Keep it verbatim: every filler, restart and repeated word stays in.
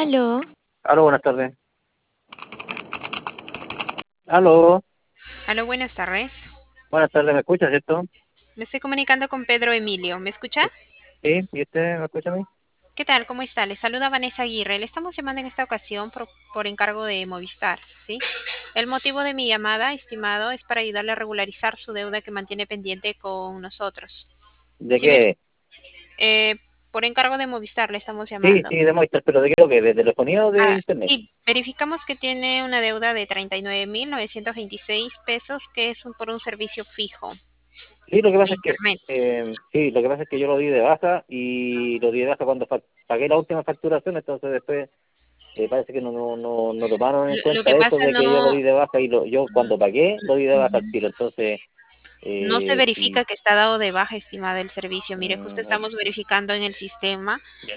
Aló, Aló, buenas tardes. Aló, aló, buenas tardes. buenas tardes, ¿me escucha, cierto? Me estoy comunicando con Pedro Emilio. ¿Me escucha? Sí, ¿y usted me escucha a mí? ¿Qué tal? ¿Cómo está? Le saluda Vanessa Aguirre. Le estamos llamando en esta ocasión por, por encargo de Movistar, ¿sí? El motivo de mi llamada, estimado, es para ayudarle a regularizar su deuda que mantiene pendiente con nosotros. ¿De Sí, ver- qué? eh, por encargo de Movistar le estamos Sí, llamando. sí, de Movistar, pero ¿de qué? ¿O qué? ¿De telefonía o de Ah, internet? sí, verificamos que tiene una deuda de treinta y nueve mil novecientos veintiséis pesos, que es un- por un servicio fijo Sí, lo que de pasa es que, internet. eh, sí, lo que pasa es que yo lo di de baja y lo di de baja cuando fa- pagué la última facturación, entonces después eh, parece que no, no, no, no tomaron en Lo, lo cuenta que eso pasa de que yo lo no, di de baja y lo, yo cuando pagué lo di de baja al ujú. tiro, entonces, No se eh, verifica sí, que está dado de baja, estimada, el servicio. Mire, justo mm, estamos verificando en el sistema